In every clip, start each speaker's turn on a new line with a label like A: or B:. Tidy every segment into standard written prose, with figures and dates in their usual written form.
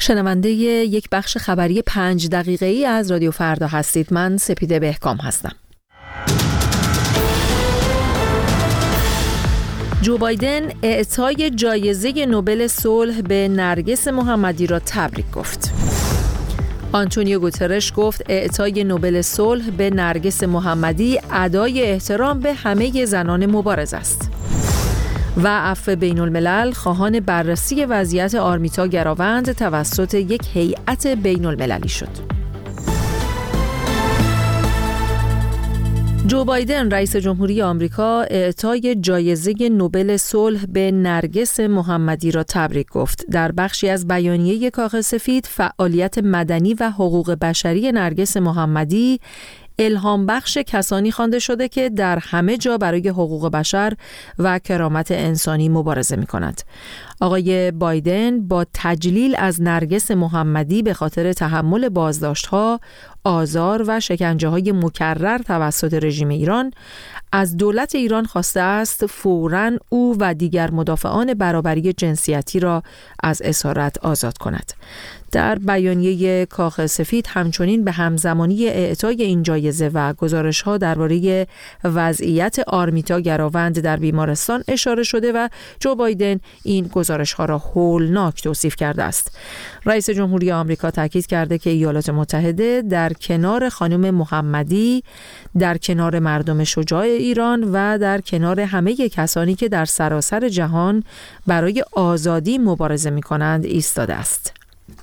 A: شنونده یک بخش خبری 5 دقیقه‌ای از رادیو فردا هستید. من سپیده بهکام هستم. جو بایدن اعطای جایزه نوبل صلح به نرگس محمدی را تبریک گفت. آنتونیو گوترش گفت اعطای نوبل صلح به نرگس محمدی ادای احترام به همه زنان مبارز است. و عفو بین الملل خواهان بررسی وضعیت آرمیتا گراوند توسط یک هیئت بین المللی شد. جو بایدن رئیس جمهوری آمریکا اعطای جایزه نوبل صلح به نرگس محمدی را تبریک گفت. در بخشی از بیانیه کاخ سفید، فعالیت مدنی و حقوق بشری نرگس محمدی الهام بخش کسانی خوانده شده که در همه جا برای حقوق بشر و کرامت انسانی مبارزه می کند. آقای بایدن با تجلیل از نرگس محمدی به خاطر تحمل بازداشت‌ها، آزار و شکنجه‌های مکرر توسط رژیم ایران از دولت ایران خواسته است فوراً او و دیگر مدافعان برابری جنسیتی را از اسارت آزاد کند. در بیانیه کاخ سفید همچنین به همزمانی اعطای این جایزه و گزارش‌ها درباره وضعیت آرمیتا گراوند در بیمارستان اشاره شده و جو بایدن این گزارش‌ها را هولناک توصیف کرده است. رئیس جمهوری آمریکا تاکید کرده که ایالات متحده در کنار خانم محمدی، در کنار مردم شجاع ایران و در کنار همه کسانی که در سراسر جهان برای آزادی مبارزه می‌کنند ایستاده است.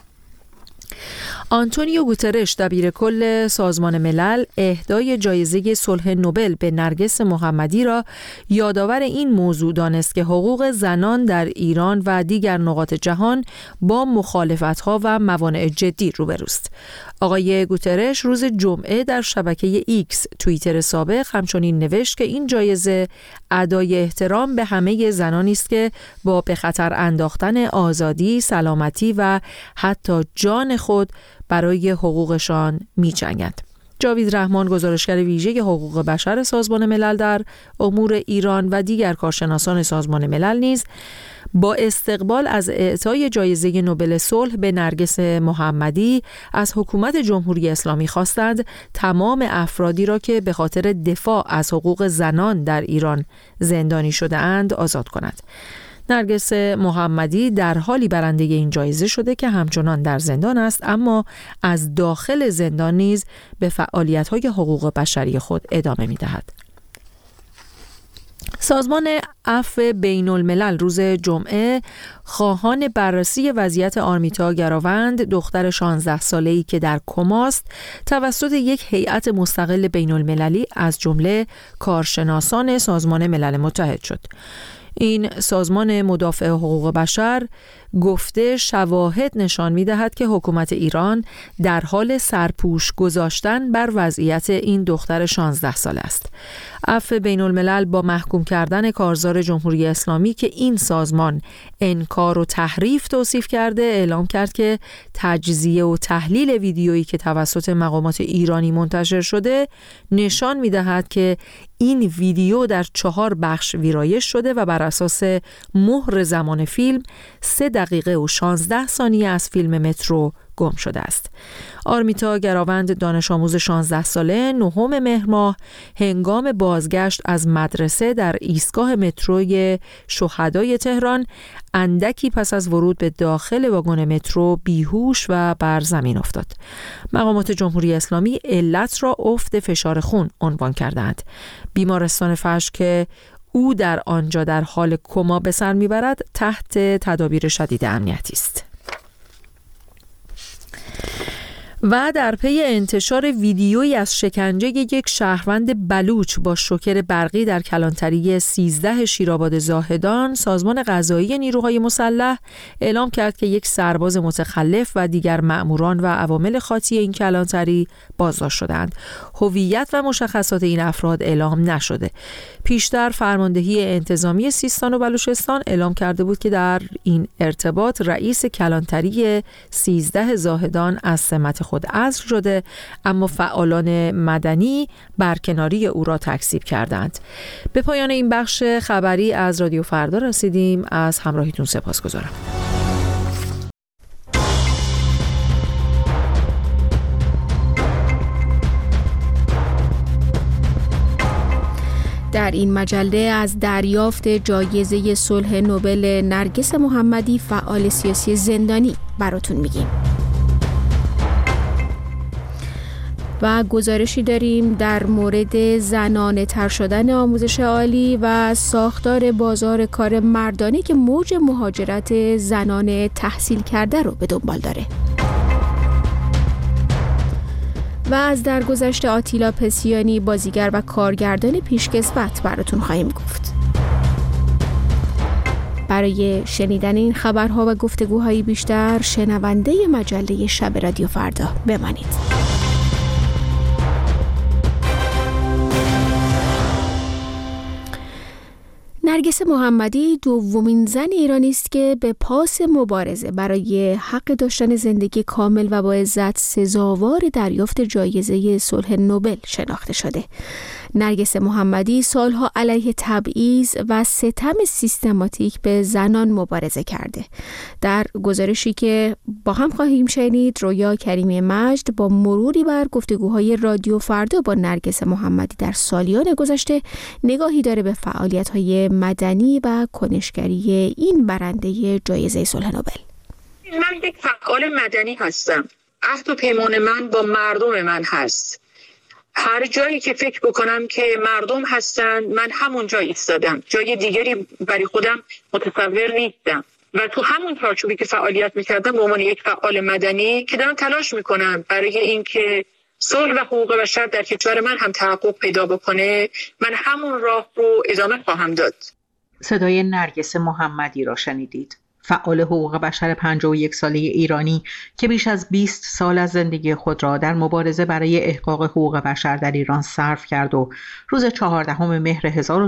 A: آنتونیو گوترش دبیر کل سازمان ملل اهدای جایزه صلح نوبل به نرگس محمدی را یادآور این موضوع دانست که حقوق زنان در ایران و دیگر نقاط جهان با مخالفت‌ها و موانع جدی روبروست. آقای گوترش روز جمعه در شبکه ایکس توییتر سابق همچنین نوشت که این جایزه ادای احترام به همه زنانی است که با به خطر انداختن آزادی، سلامتی و حتی جان خود برای حقوقشان می‌جنگند. جاوید رحمان، گزارشگر ویژه حقوق بشر سازمان ملل در امور ایران و دیگر کارشناسان سازمان ملل نیز با استقبال از اعطای جایزه نوبل صلح به نرگس محمدی از حکومت جمهوری اسلامی خواستند تمام افرادی را که به خاطر دفاع از حقوق زنان در ایران زندانی شده اند آزاد کند. نرگس محمدی در حالی برنده این جایزه شده که همچنان در زندان است، اما از داخل زندان نیز به فعالیت‌های حقوق بشری خود ادامه می‌دهد. سازمان عفو بین الملل روز جمعه خواهان بررسی وضعیت آرمیتا گراوند، دختر 16 ساله‌ای که در کماست، توسط یک هیئت مستقل بین المللی از جمله کارشناسان سازمان ملل متحد شد. این سازمان مدافع حقوق بشر گفته شواهد نشان می‌دهد که حکومت ایران در حال سرپوش گذاشتن بر وضعیت این دختر 16 ساله است. عفو بین الملل با محکوم کردن کارزار جمهوری اسلامی که این سازمان انکار و تحریف توصیف کرده، اعلام کرد که تجزیه و تحلیل ویدیویی که توسط مقامات ایرانی منتشر شده نشان می‌دهد که این ویدیو در 4 بخش ویرایش شده و بر اساس مهر زمان فیلم 3 دقیقه و 16 ثانیه از فیلم مترو گم شده است. آرمیتا گراوند دانش آموز 16 ساله 9 مهر ماه هنگام بازگشت از مدرسه در ایستگاه متروی شهدای تهران اندکی پس از ورود به داخل واگن مترو بیهوش و بر زمین افتاد. مقامات جمهوری اسلامی علت را افت فشار خون عنوان کردند. بیمارستان فحش که او در آنجا در حال کما به سر میبرد تحت تدابیر شدید امنیتی است. و در پی انتشار ویدیویی از شکنجه یک شهروند بلوچ با شوکر برقی در کلانتری 13 شیرآباد زاهدان، سازمان قضایی نیروهای مسلح اعلام کرد که یک سرباز متخلف و دیگر مأموران و عوامل خاطی این کلانتری بازداشت شدند. هویت و مشخصات این افراد اعلام نشده. پیشتر فرماندهی انتظامی سیستان و بلوچستان اعلام کرده بود که در این ارتباط رئیس کلانتری 13 زاهدان از سمت خود عزل شده، اما فعالان مدنی برکناری او را تکذیب کردند. به پایان این بخش خبری از رادیو فردا رسیدیم. از همراهیتون سپاسگزارم.
B: در این مجله از دریافت جایزه صلح نوبل نرگس محمدی فعال سیاسی زندانی براتون میگیم. و گزارشی داریم در مورد زنانه تر شدن آموزش عالی و ساختار بازار کار مردانه که موج مهاجرت زنان تحصیل کرده رو به دنبال داره. و از درگذشت آتیلا پسیانی بازیگر و کارگردان پیشکسوت براتون خواهیم گفت. برای شنیدن این خبرها و گفتگوهای بیشتر شنونده مجله شب رادیو فردا بمانید. نرگس محمدی دومین زن ایرانی است که به پاس مبارزه برای حق داشتن زندگی کامل و با عزت سزاوار دریافت جایزه صلح نوبل شناخته شده. نرگس محمدی سالها علیه تبعیض و ستم سیستماتیک به زنان مبارزه کرده. در گزارشی که با هم خواهیم شنید، رویا کریمی مجد با مروری بر گفتگوهای رادیو فردا با نرگس محمدی در سالیان گذشته نگاهی داره به فعالیت‌های مدنی و کنشگری این برنده جایزه صلح نوبل.
C: من یک فعال مدنی هستم. عهد و پیمان من با مردم من هست. هر جایی که فکر بکنم که مردم هستن من همون جا ایستادم. جای دیگری برای خودم متصور نیستم و تو همون چارچوبی که فعالیت میکردم به عنوان یک فعال مدنی که دارم تلاش میکنم برای اینکه صلح و حقوق بشر در کشور من هم تحقق پیدا بکنه، من همون راه رو ادامه خواهم داد.
D: صدای نرگس محمدی را شنیدید. فعال حقوق بشر 51 ساله ایرانی که بیش از 20 سال از زندگی خود را در مبارزه برای احقاق حقوق بشر در ایران صرف کرد و روز 14 مهر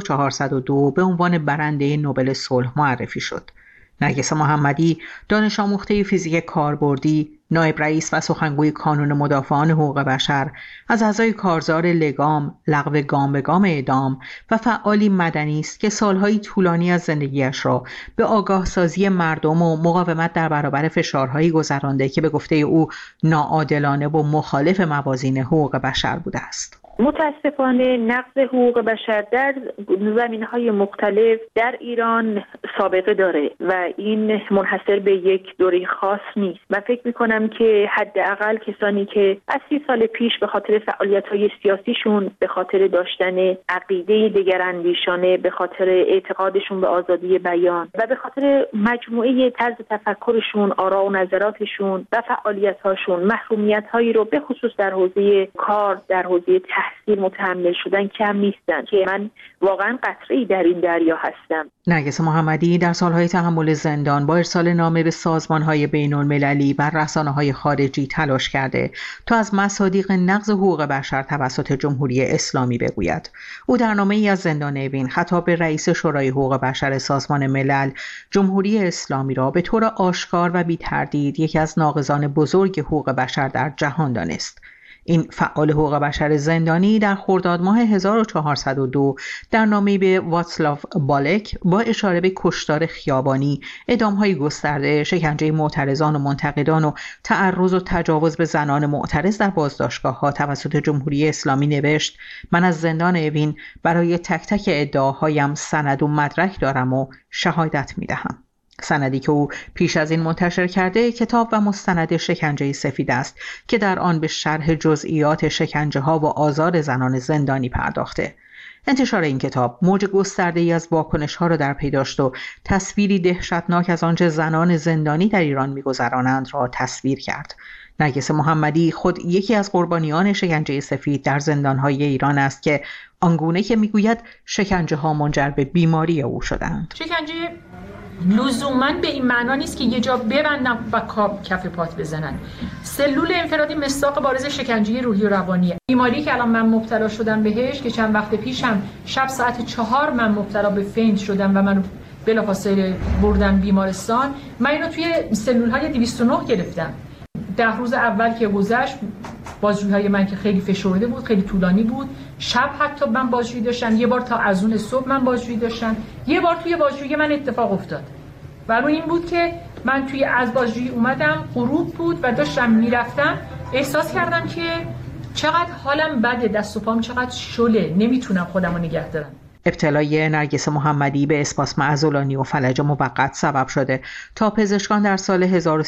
D: 1402 به عنوان برنده نوبل صلح معرفی شد. نرگس محمدی دانش آموخته فیزیک کاربردی، نایب رئیس و سخنگوی کانون مدافعان حقوق بشر، از اعضای کارزار لگام، لغو گام به گام اعدام و فعالی مدنی است که سالهای طولانی از زندگیش را به آگاه سازی مردم و مقاومت در برابر فشارهایی گذرانده که به گفته او ناعادلانه و مخالف موازین حقوق بشر بوده است.
E: متاسفانه نقض حقوق بشر در زمینه‌های مختلف در ایران سابقه داره و این منحصر به یک دوره خاص نیست. من فکر می‌کنم که حداقل کسانی که از 30 سال پیش به خاطر فعالیت‌های سیاسیشون، به خاطر داشتن عقیده دگراندیشانه، به خاطر اعتقادشون به آزادی بیان و به خاطر مجموعه طرز تفکرشون، آرا و نظراتشون و فعالیت‌هاشون محرومیت‌هایی رو به خصوص در حوزه کار، در حوزه تحصیل متحمل شدن کم نیستن که من واقعا قطره‌ای در این دریا هستم.
D: نرگس محمدی در سالهای تحمل زندان با ارسال نامه به سازمان‌های بین‌المللی و رسانه‌های خارجی تلاش کرده تا از مصادیق نقض حقوق بشر توسط جمهوری اسلامی بگوید. او در نامه‌ای از زندان اوین خطاب به رئیس شورای حقوق بشر سازمان ملل، جمهوری اسلامی را به طور آشکار و بی تردید یکی از ناقضان بزرگ حقوق بشر در جهان دانست. این فعال حقوق بشر زندانی در خرداد ماه 1402 در نامه‌ای به واتسلاو بالک با اشاره به کشتار خیابانی، اعدام‌های گسترده، شکنجه معترضان و منتقدان و تعرض و تجاوز به زنان معترض در بازداشتگاه‌ها توسط جمهوری اسلامی نوشت: من از زندان اوین برای تک تک ادعاهایم سند و مدرک دارم و شهادت می‌دهم. سندی که او پیش از این منتشر کرده کتاب و مستند شکنجه سفید است که در آن به شرح جزئیات شکنجه ها و آزار زنان زندانی پرداخته. انتشار این کتاب موج گسترده‌ای از واکنش ها را در پی داشت و تصویری دهشتناک از آنچه زنان زندانی در ایران می‌گذرانند را تصویر کرد. نرگس محمدی خود یکی از قربانیان شکنجه سفید در زندان‌های ایران است که آنگونه که می‌گوید شکنجه ها منجر به بیماری او شدند.
F: شکنجه لزوماً به این معنا نیست که یه جا ببندن و کف پات بزنن. سلول انفرادی مصداق بارز شکنجه روحی و روانیه. بیماری که الان من مبتلا شدم بهش، که چند وقت پیشم شب ساعت 4 من مبتلا به فینت شدم و من بلافاصله بردن بیمارستان. من اینو توی سلول‌های 209 گرفتم. 10 روز اول که گذشت، بازجویی‌های من که خیلی فشرده بود، خیلی طولانی بود. شب حتی من بازجویی داشتم، یه بار تا اذان صبح من بازجویی داشتم. یه بار توی بازجویی من اتفاق افتاد. و این بود که من توی از بازجویی اومدم، غروب بود و داشتم میرفتم، احساس کردم که چقدر حالم بده، دست و پام چقدر شله، نمیتونم خودم رو نگه دارم.
D: ابتلای نرگس محمدی به اسپاسم عضلانی و فلج موقت سبب شده تا پزشکان در سال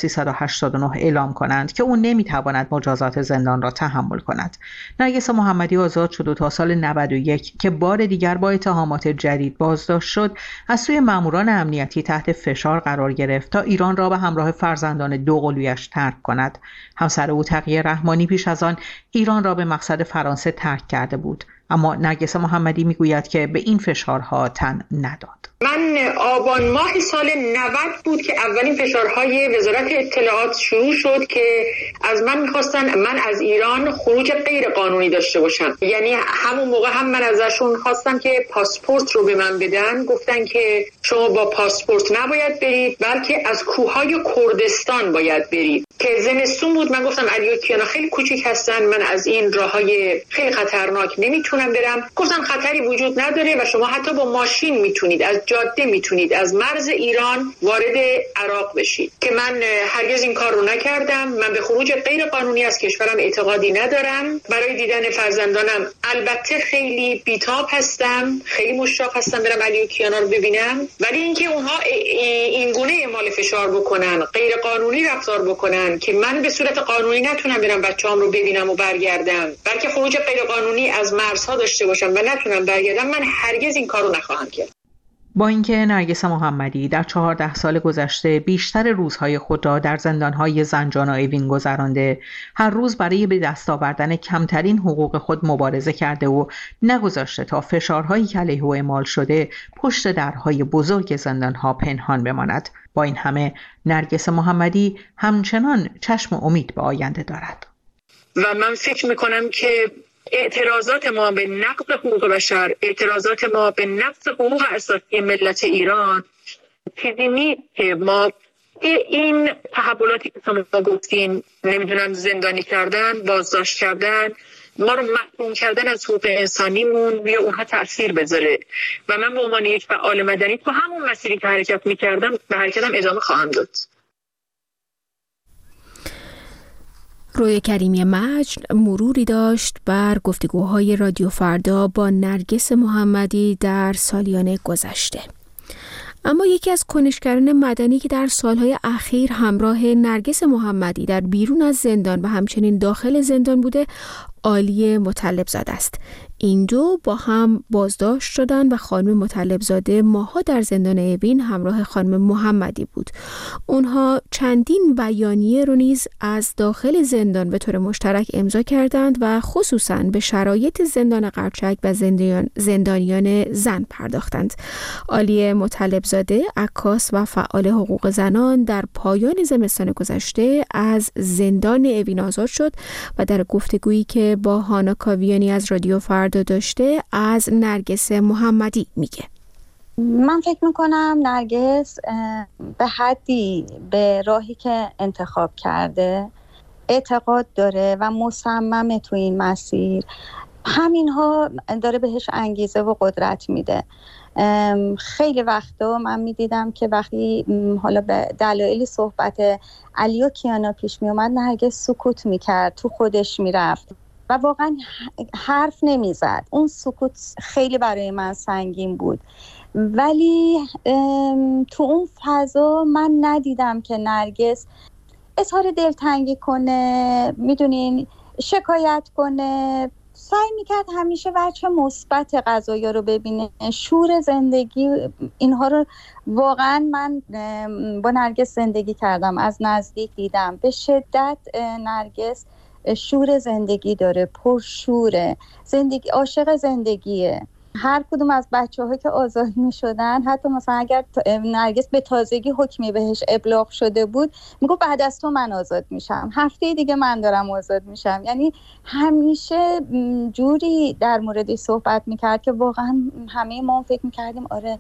D: 1389 اعلام کنند که او نمیتواند مجازات زندان را تحمل کند. نرگس محمدی آزاد شد و تا سال 91 که بار دیگر با اتهامات جدید بازداشت شد، از سوی ماموران امنیتی تحت فشار قرار گرفت تا ایران را به همراه فرزندان دوقلویش ترک کند. همسر او تقیه رحمانی پیش از آن ایران را به مقصد فرانسه ترک کرده بود، اما نرگس محمدی میگوید که به این فشارها تن نداد.
C: من آبان ماه سال 90 بود که اولین فشارهای وزارت اطلاعات شروع شد که از من میخواستن من از ایران خروج غیر قانونی داشته باشم. یعنی همون موقع هم من ازشون خواستم که پاسپورت رو به من بدن. گفتن که شما با پاسپورت نباید برید، بلکه از کوههای کردستان باید برید. که زمستون بود. من گفتم علی و کیانا خیلی کوچیک هستن، من از این راههای خیلی خطرناک نمیتونم برم. گفتن خطری وجود نداره و شما حتی با ماشین میتونید، از جاده میتونید از مرز ایران وارد عراق بشید. که من هرگز این کار رو نکردم. من به خروج غیر قانونی از کشورم اعتقادی ندارم. برای دیدن فرزندانم البته خیلی بیتاب هستم، خیلی مشتاق هستم برم علی و کیانا رو ببینم، ولی اینکه اونها این گونه اعمال فشار بکنن، غیر قانونی رفتار بکنن که من به صورت قانونی نتونم برم بچه‌ام رو ببینم و برگردم، بلکه خروج غیر قانونی از مرزها داشته باشم و نتونم برگردم، من هرگز این کارو نخواهم کرد.
D: با اینکه نرگس محمدی در 14 سال گذشته بیشتر روزهای خود را در زندانهای زنجان و اوین گذرانده، هر روز برای به دست آوردن کمترین حقوق خود مبارزه کرده و نگذاشته تا فشارهایی که علیه او اعمال شده پشت درهای بزرگ زندانها پنهان بماند. با این همه نرگس محمدی همچنان چشم امید به آینده دارد.
C: و من فکر میکنم که اعتراضات ما به نقض حقوق بشر، اعتراضات ما به نقض حقوق اساسی ملت ایران چیزی نیست که ما این تحولاتی که شما گفتین، نمیدونم زندانی کردن، بازداشت کردن، ما رو محروم کردن از حقوق انسانیمون روی اونها تأثیر بذاره. و من به عنوان یک فعال مدنی تو همون مسیری که حرکت میکردم به حرکتم ادامه خواهم داد.
B: روی کریمی مجد مروری داشت بر گفتگوهای رادیو فردا با نرگس محمدی در سالیان گذشته. اما یکی از کنشگران مدنی که در سالهای اخیر همراه نرگس محمدی در بیرون از زندان و همچنین داخل زندان بوده، عالی مطلبزاده است. این دو با هم بازداشت شدند و خانم مطلبزاده ماها در زندان اوین همراه خانم محمدی بود. اونها چندین بیانیه رو نیز از داخل زندان به طور مشترک امضا کردند و خصوصاً به شرایط زندان قرچک و زندانیان زن پرداختند. عالی مطلبزاده، عکاس و فعال حقوق زنان، در پایان زمستان گذشته از زندان اوین آزاد شد و در گفتگویی که با هانا کاویانی از رادیو فردا داشته از نرگس محمدی میگه.
G: من فکر میکنم نرگس به حدی به راهی که انتخاب کرده اعتقاد داره و مصممه تو این مسیر. همینها داره بهش انگیزه و قدرت میده. خیلی وقتا من میدیدم که وقتی حالا به دلایلی صحبت علی و کیانا پیش میومد، نرگس سکوت میکرد، تو خودش میرفت و واقعا حرف نمیزد. اون سکوت خیلی برای من سنگین بود، ولی تو اون فضا من ندیدم که نرگس اظهار دلتنگی کنه، میدونین، شکایت کنه. سعی میکرد همیشه وجه مثبت قضایا رو ببینه، شور زندگی، اینها رو واقعا من با نرگس زندگی کردم، از نزدیک دیدم. به شدت نرگس شور زندگی داره، پرشوره، زندگی، عاشق زندگیه. هر کدوم از بچه‌ها که آزاد می‌شدن، حتی مثلا اگر نرگس به تازگی حکمی بهش ابلاغ شده بود، میگه بعد از تو من آزاد میشم، هفته دیگه من دارم آزاد میشم. یعنی همیشه جوری در موردش صحبت میکرد که واقعا همه ما فکر میکردیم آره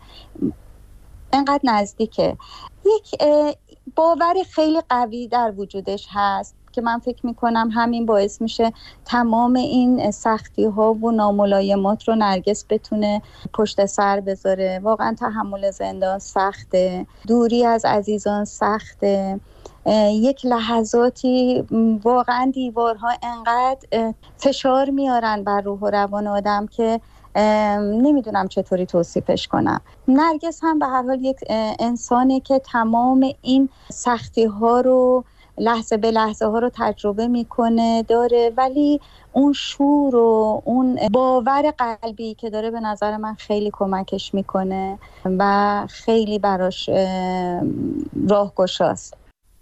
G: اینقدر نزدیکه. یک باور خیلی قوی در وجودش هست که من فکر میکنم همین باعث میشه تمام این سختی ها و ناملایمات رو نرگس بتونه پشت سر بذاره. واقعا تحمل زندان سخته، دوری از عزیزان سخته. یک لحظاتی واقعا دیوارها انقدر فشار میارن بر روح و روان آدم که نمیدونم چطوری توصیفش کنم. نرگس هم به هر حال یک انسانه که تمام این سختی ها رو لحظه به لحظه ها رو تجربه میکنه داره، ولی اون شور و اون باور قلبی که داره به نظر من خیلی کمکش میکنه و خیلی براش راهگشاست.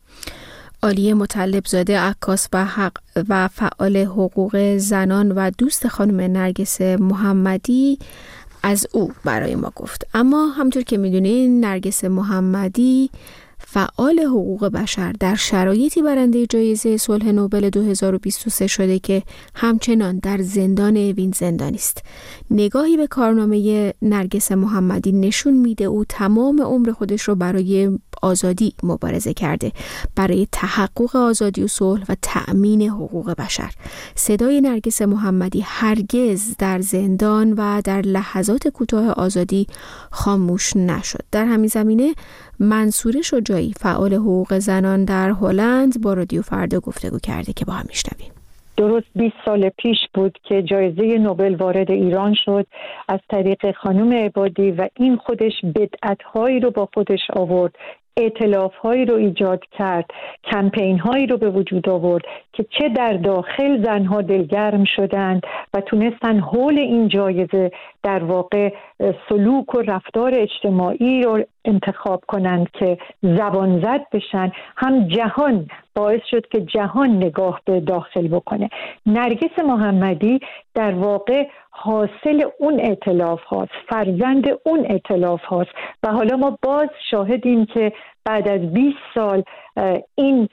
B: عالیه مطلبزاده، عکاس و فعال حقوق زنان و دوست خانم نرگس محمدی از او برای ما گفت. اما همطور که میدونین نرگس محمدی فعال حقوق بشر در شرایطی برنده جایزه صلح نوبل 2023 شده که همچنان در زندان اوین زندانی است. نگاهی به کارنامه نرگس محمدی نشون میده او تمام عمر خودش رو برای آزادی مبارزه کرده، برای تحقق آزادی و صلح و تأمین حقوق بشر. صدای نرگس محمدی هرگز در زندان و در لحظات کوتاه آزادی خاموش نشد. در همین زمینه منصوره شجاعی، فعال حقوق زنان در هلند، با رادیو فردا گفتگو کرده که با هم میشنویم.
H: درست 20 سال پیش بود که جایزه نوبل وارد ایران شد از طریق خانم عبادی و این خودش بدعت‌هایی رو با خودش آورد، ائتلاف‌هایی رو ایجاد کرد، کمپین‌هایی رو به وجود آورد که چه در داخل زنها دلگرم شدند و تونستن حول این جایزه در واقع سلوک و رفتار اجتماعی رو انتخاب کنند که زبان زد بشن. هم جهان باعث شد که جهان نگاه به داخل بکنه. نرگس محمدی در واقع حاصل اون ائتلاف هاست، فرزند اون ائتلاف هاست و حالا ما باز شاهدیم که بعد از 20 سال این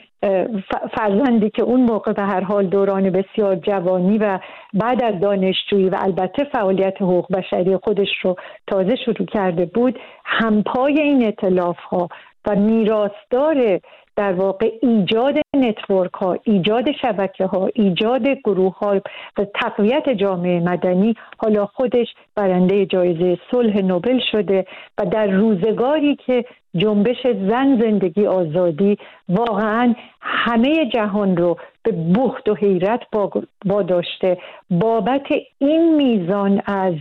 H: فرزندی که اون موقع به هر حال دوران بسیار جوانی و بعد از دانشجویی و البته فعالیت حقوق بشری خودش رو تازه شروع کرده بود، همپای این ائتلاف ها و میراثدار در واقع ایجاد نتورک ها، ایجاد شبکه ها، ایجاد گروه ها و تقویت جامعه مدنی، حالا خودش برنده جایزه صلح نوبل شده و در روزگاری که جنبش زن زندگی آزادی واقعا همه جهان رو به بهت و حیرت واداشته بابت این میزان از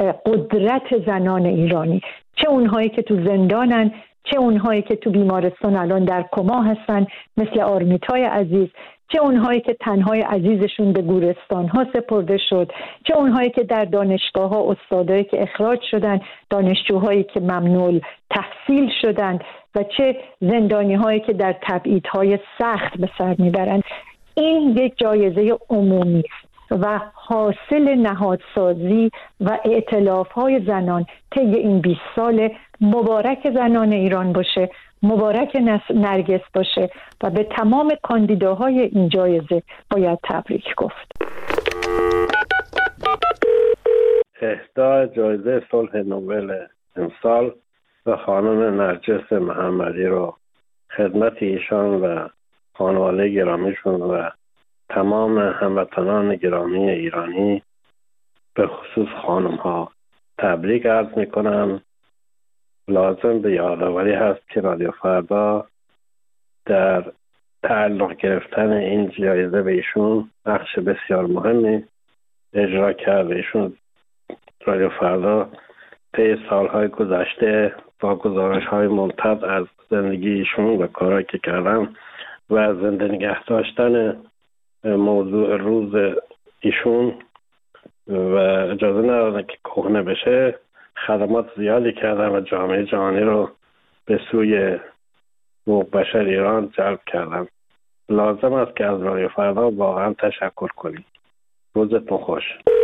H: قدرت زنان ایرانی، چه اونهایی که تو زندانن، چه اونهایی که تو بیمارستان الان در کما هستن مثل آرمیتای عزیز، چه اونهایی که تنهای عزیزشون به گورستان ها سپرده شد، چه اونهایی که در دانشگاه ها، استادایی که اخراج شدن، دانشجوهایی که ممنوع تحصیل شدند و چه زندانی هایی که در تبعیدهای سخت به سر میبرند. این یک جایزه عمومی است و حاصل نهادسازی و ائتلاف‌های زنان طی این 20 سال. مبارک زنان ایران باشه، مبارک نرگس باشه و به تمام کاندیداهای این جایزه باید تبریک گفت.
I: اهدای جایزه صلح نوبل امسال و خانم نرگس محمدی رو خدمت ایشان و خانواده گرامیشون و تمام هموطنان گرامی ایرانی به خصوص خانم ها تبریک عرض می کنم. لازم به یادآوری هست که رادیو فردا در تعلق گرفتن این جایزه به ایشون نقش بسیار مهمی اجرا کرده. ایشون رادیو فردا طی سالهای گذشته با گزارش‌های ممتد از زندگی ایشون و کارهایی که کردن و زنده نگه داشتن موضوع روز ایشون و اجازه ندادن که کهنه بشه خدمات زیادی کردن و جامعه جهانی رو به سوی حقوق بشر ایران جلب کردن. لازم است که از رادیو فردا واقعا تشکر کنیم. روزتون خوش.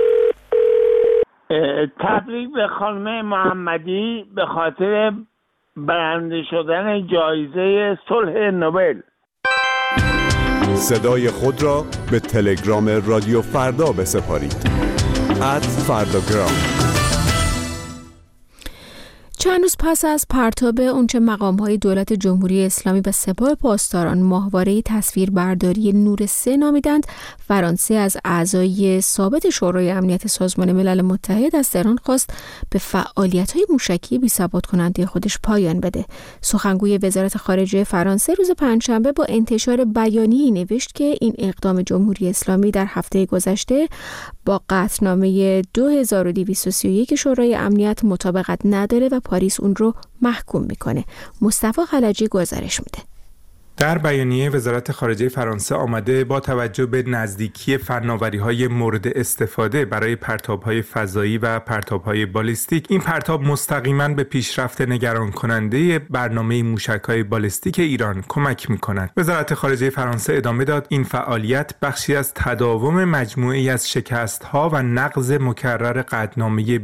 J: تبریک به خانم محمدی به خاطر برنده شدن جایزه صلح نوبل.
K: صدای خود را به تلگرام رادیو فردا بسپارید. @فرداگرام.
B: چند روز پس از پرتاب اونچه مقام‌های دولت جمهوری اسلامی و سپاه پاسداران ماهواره تصویربرداری نور 3 نامیدند، فرانسه از اعضای ثابت شورای امنیت سازمان ملل متحد از تهران خواست به فعالیت‌های موشکی بی‌ثبات کننده خودش پایان بده. سخنگوی وزارت خارجه فرانسه روز پنجشنبه با انتشار بیانیه‌ای نوشت که این اقدام جمهوری اسلامی در هفته گذشته با قطعنامه 2231 شورای امنیت مطابقت نداره و پاریس اون رو محکوم میکنه. مصطفی خلجی گزارش میده.
L: در بیانیه وزارت خارجه فرانسه آمده با توجه به نزدیکی فناوری‌های مورد استفاده برای پرتاب‌های فضایی و پرتاب‌های بالیستیک، این پرتاب مستقیما به پیشرفت نگران کننده برنامه موشک‌های بالیستیک ایران کمک می‌کند. وزارت خارجه فرانسه ادامه داد این فعالیت بخشی از تداوم مجموعه‌ای از شکست‌ها و نقض مکرر قطعنامه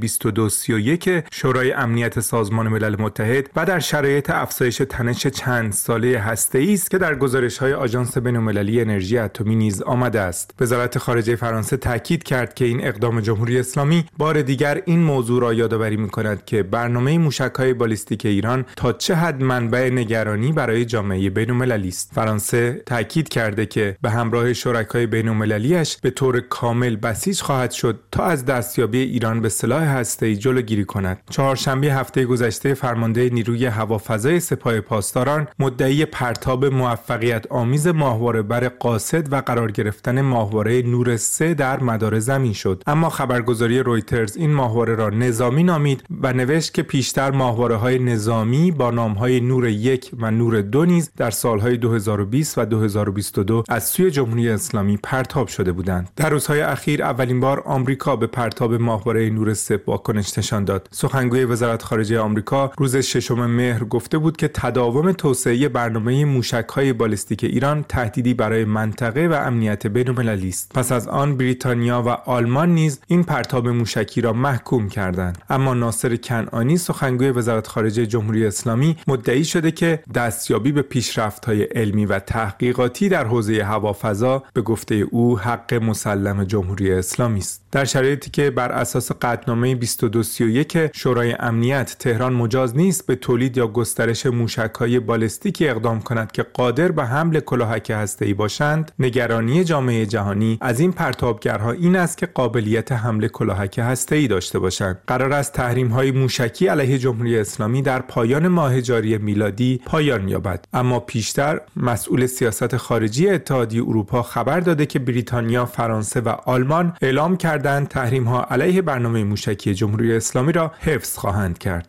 L: 2231 شورای امنیت سازمان ملل متحد و در شرایط افزایش تنش چند ساله هسته‌ای که در گزارش‌های آژانس بین‌المللی انرژی اتمی نیز آمده است. وزارت خارجه فرانسه تاکید کرد که این اقدام جمهوری اسلامی بار دیگر این موضوع را یادآوری می‌کند که برنامه موشک‌های بالیستیک ایران تا چه حد منبع نگرانی برای جامعه بین‌المللی است. فرانسه تاکید کرده که به همراه شرکای بین‌المللی‌اش به طور کامل بسیج خواهد شد تا از دستیابی ایران به سلاح هسته‌ای جلوگیری کند. چهارشنبه هفته گذشته فرمانده نیروی هوافضای سپاه پاسداران مدعی پرتاب موفقیت آمیز ماهواره بر قاصد و قرار گرفتن ماهواره نور 3 در مدار زمین شد، اما خبرگزاری رویترز این ماهواره را نظامی نامید و نوشت که پیشتر ماهواره‌های نظامی با نام‌های نور 1 و نور 2 نیز در سال‌های 2020 و 2022 از سوی جمهوری اسلامی پرتاب شده بودند. در روزهای اخیر اولین بار آمریکا به پرتاب ماهواره نور 3 واکنش نشان داد. سخنگوی وزارت خارجه آمریکا روز 6 مهر گفته بود که تداوم توسعه برنامه موشک‌های بالیستیک ایران تهدیدی برای منطقه و امنیت بین‌المللی است. پس از آن بریتانیا و آلمان نیز این پرتاب موشکی را محکوم کردند. اما ناصر کنعانی سخنگوی وزارت خارجه جمهوری اسلامی مدعی شده که دستیابی به پیشرفت‌های علمی و تحقیقاتی در حوزه هوافضا به گفته او حق مسلم جمهوری اسلامی است. در شرایطی که بر اساس قطعنامه 2231 شورای امنیت تهران مجاز نیست به تولید یا گسترش موشک‌های بالیستیکی اقدام کند که قادر به حمل کلاهک هسته‌ای باشند، نگرانی جامعه جهانی از این پرتابگرها این است که قابلیت حمل کلاهک هسته‌ای داشته باشند. قرار است تحریم‌های موشکی علیه جمهوری اسلامی در پایان ماه جاری میلادی پایان یابد، اما پیشتر مسئول سیاست خارجی اتحادیه اروپا خبر داده که بریتانیا، فرانسه و آلمان اعلام کردند تحریم‌ها علیه برنامه موشکی جمهوری اسلامی را حفظ خواهند کرد.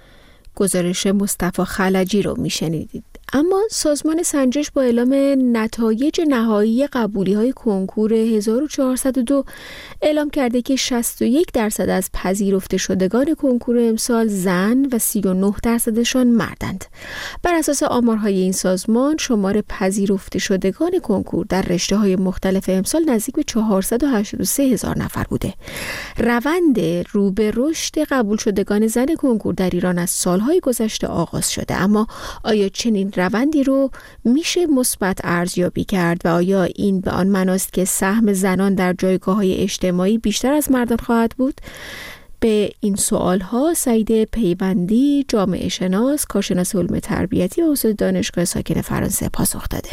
B: گزارش مصطفی خلجی رو میشنیدید. اما سازمان سنجش با اعلام نتایج نهایی قبولی‌های کنکور 1402 اعلام کرده که 61% از پذیرفته شدگان کنکور امسال زن و 39%شان مردند. بر اساس آمارهای این سازمان شمار پذیرفته شدگان کنکور در رشته‌های مختلف امسال نزدیک به 483,000 نفر بوده. روند رو به رشد قبول شدگان زن کنکور در ایران از سالهای گذشته آغاز شده، اما آیا چنین روندی رو میشه مثبت ارزیابی کرد و آیا این به آن معناست که سهم زنان در جایگاه‌های اجتماعی بیشتر از مردان خواهد بود؟ به این سوال‌ها سعید پیوندی، جامعه شناس، کارشناس علوم تربیتی و استاد دانشگاه ساکن فرانسه پاسخ داده.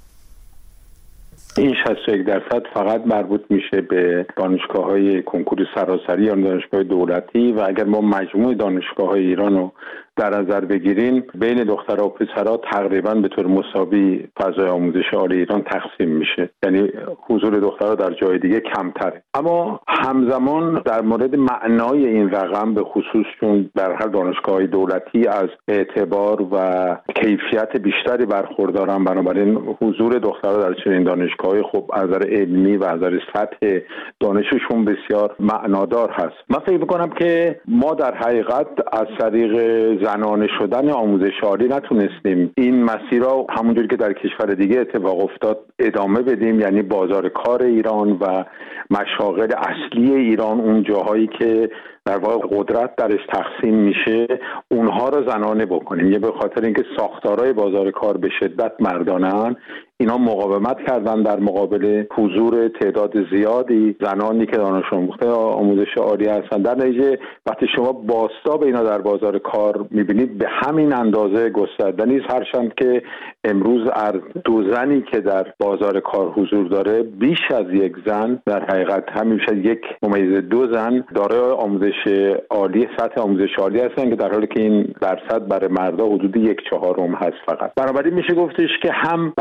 M: این 61% فقط مربوط میشه به دانشگاه‌های کنکور سراسری یا دانشگاه دولتی و اگر ما مجموع دانشگاه‌های ایران رو در نظر بگیریم بین دخترها و پسرها تقریبا به طور مساوی فضای آموزش عالی ایران تقسیم میشه، یعنی حضور دخترها در جای دیگه کمتره. اما همزمان در مورد معنای این رقم به خصوص چون در هر دانشگاه دولتی از اعتبار و کیفیت بیشتری برخوردارن، بنابراین حضور دخترها در چنین دانشگاهی خب از نظر علمی و از نظر سطح دانششون بسیار معنادار هست. من فکر می‌کنم که ما در حقیقت از طریق زنانه شدن آموزش عالی نتونستیم این مسیر را همونجوری که در کشور دیگه اتفاق افتاد ادامه بدیم، یعنی بازار کار ایران و مشاغل اصلی ایران، اون جاهایی که در واقع قدرت درش تقسیم میشه، اونها رو زنانه بکنیم. یه به خاطر اینکه ساختارهای بازار کار به شدت مردانه‌اند، اینا مقاومت کردن در مقابل حضور تعداد زیادی زنانی که دانش آموخته آموزش عالی هستند. در نتیجه وقتی شما بازتاب اینا در بازار کار میبینید به همین اندازه گسترده نیست، هرچند که امروز از 2 زنی که در بازار کار حضور داره بیش از 1 زن در حقیقت همیشه 1.2 زن دارای آموزش عالی، سطح آموزش عالی هستن که در حالی که این درصد برای مردا حدود 1/4 هست فقط. بنابراین میشه گفتش که هم به هر حال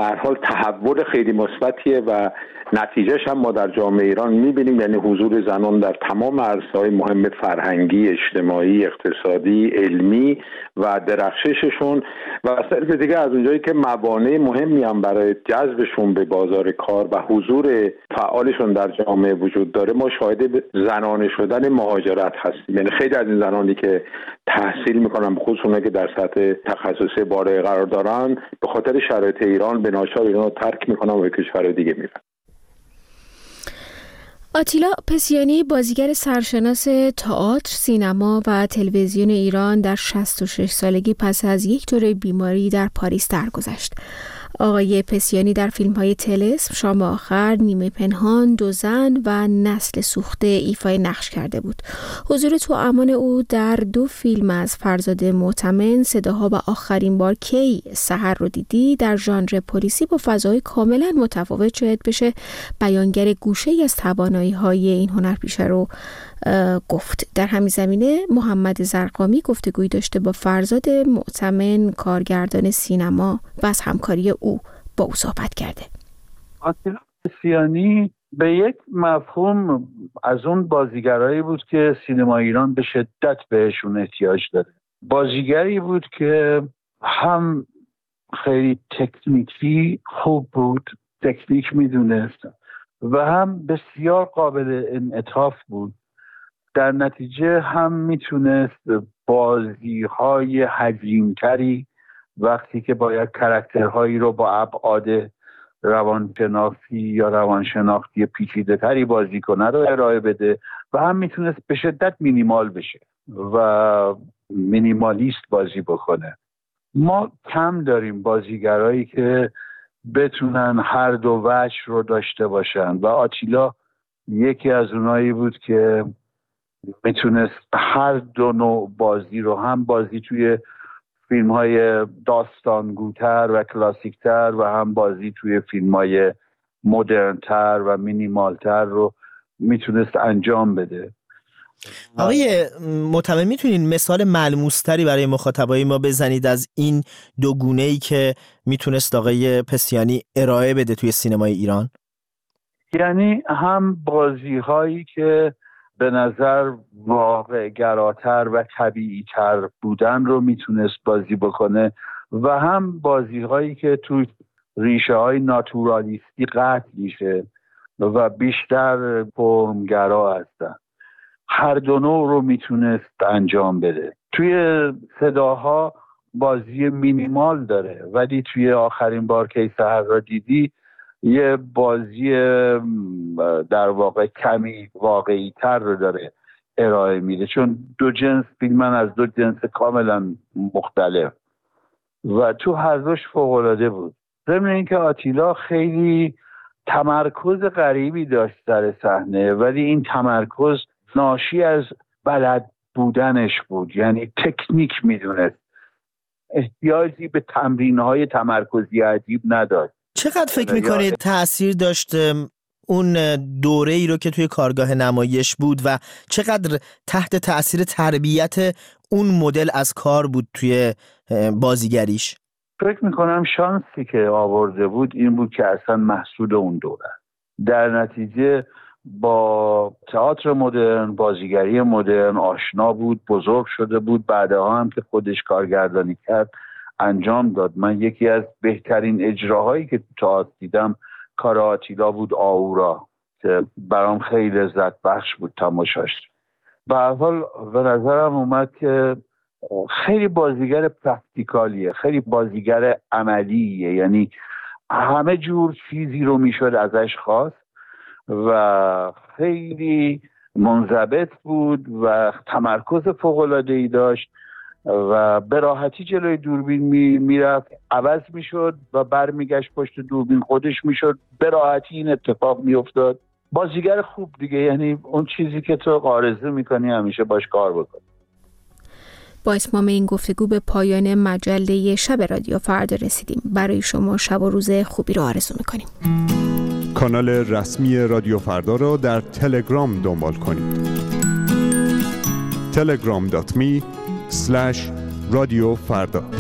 M: تحول خیلی مثبتیه و نتیجهش هم ما در جامعه ایران میبینیم، یعنی حضور زنان در تمام عرصه‌های مهم فرهنگی، اجتماعی، اقتصادی، علمی و درخشششون و از طرف دیگه از اونجایی که موانع مهمی هم برای جذبشون به بازار کار و حضور فعالشون در جامعه وجود داره، ما شاهد زنانه شدن مهاجرت هستیم. یعنی خیلی از این زنانی که تحصیل میکنن، خصوصا اونایی که در سطح تخصصی بالایی قرار دارن، به خاطر شرایط ایران به ناچار ایران رو ترک میکنن و به کشور دیگه میرن.
B: آتیلا پسیانی بازیگر سرشناس تئاتر، سینما و تلویزیون ایران در 66 سالگی پس از یک دوره بیماری در پاریس درگذشت. آقای پسیانی در فیلم‌های طلسم، شام آخر، نیمه پنهان، دو زن و نسل سوخته ایفای نقش کرده بود. حضور توامان او در 2 فیلم از فرزاد معتمن، صداها و آخرین بار کی سحر رو دیدی در ژانر پلیسی با فضای کاملا متفاوت شاید بشه بیانگر گوشه‌ای از توانایی‌های این هنرپیشه رو گفت. در همین زمینه محمد زرقامی گفتگویی داشته با فرزاد معتمن، کارگردان سینما، و از همکاری او با او صحبت کرده.
N: آتیلا پسیانی به یک مفهوم از اون بازیگرایی بود که سینما ایران به شدت بهشون احتیاج داره. بازیگری بود که هم خیلی تکنیکی خوب بود، تکنیک میدونست، و هم بسیار قابل انعطاف بود. در نتیجه هم میتونست بازی‌های حجیم‌تری وقتی که باید کاراکترهایی رو با ابعاد روانشناختی یا روانشناختی پیچیده‌تری بازی کنه رو ارائه بده و هم میتونست به شدت مینیمال بشه و مینیمالیست بازی بکنه. ما کم داریم بازیگرایی که بتونن هر دو وجه رو داشته باشن و آتیلا یکی از اونایی بود که میتونست هر دو نوع بازی رو، هم بازی توی فیلم‌های داستانگوتر و کلاسیکتر و هم بازی توی فیلم‌های مدرن‌تر و مینیمالتر رو میتونست انجام بده.
O: آقای معتمن، میتونین مثال ملموس‌تری برای مخاطبای ما بزنید از این دو گونه‌ای که میتونست آقای پسیانی ارائه بده توی سینمای ایران؟
N: یعنی هم بازی‌هایی که به نظر واقع گراتر و طبیعی تر بودن رو میتونست بازی بکنه و هم بازی هایی که تو ریشه های ناتورالیستی قطع میشه و بیشتر فرمگرا هستن. هر دو نوع رو میتونست انجام بده. توی صداها بازی مینیمال داره، ولی توی آخرین بار که سحر را دیدی یه بازی در واقع کمی واقعی تر رو داره ارائه میده، چون دو جنس فیلمن از دو جنس کاملا مختلف و تو هر دوش فوق‌العاده بود. ضمن اینکه آتیلا خیلی تمرکز غریبی داشت سر صحنه، ولی این تمرکز ناشی از بلد بودنش بود، یعنی تکنیک میدونست، احتیاجی به تمرین‌های تمرکزی عجیب نداشت.
O: چقدر فکر میکنید تأثیر داشت اون دوره ای رو که توی کارگاه نمایش بود و چقدر تحت تأثیر تربیت اون مدل از کار بود توی بازیگریش؟
N: فکر میکنم شانسی که آورده بود این بود که اصلا محصول اون دوره، در نتیجه با تئاتر مدرن، بازیگری مدرن آشنا بود، بزرگ شده بود، بعدها هم که خودش کارگردانی کرد انجام داد. من یکی از بهترین اجراهایی که تو تئاتر دیدم کار آتیلا بود، آورا، که برام خیلی لذت بخش بود تماشاش. به هر حال به نظرم اومد که خیلی بازیگر پرکتیکالیه، خیلی بازیگر عملیه، یعنی همه جور چیزی رو میشد ازش خواست و خیلی منضبط بود و تمرکز فوق‌العاده‌ای داشت و به راحتی جلوی دوربین میرفت، عوض میشد و برمیگشت پشت دوربین خودش میشد، به راحتی این اتفاق میافتاد. بازیگر خوب دیگه، یعنی اون چیزی که تو آرزو میکنی همیشه باش کار بکنی.
B: با اتمام این گفتگو به پایان مجله شب رادیو فردا رسیدیم. برای شما شب و روز خوبی رو آرزو میکنیم.
K: کانال رسمی رادیو فردا را در تلگرام دنبال کنید. telegram.me/رادیو فردا